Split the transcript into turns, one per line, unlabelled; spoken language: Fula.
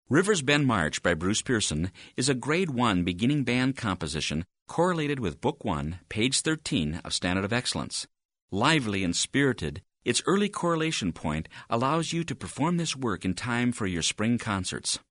Rivers Bend March by Bruce Pearson is a Grade 1 beginning band composition correlated with Book 1, page 13 of Standard of Excellence. Lively and spirited, its early correlation point allows you to perform this work in time for your spring concerts.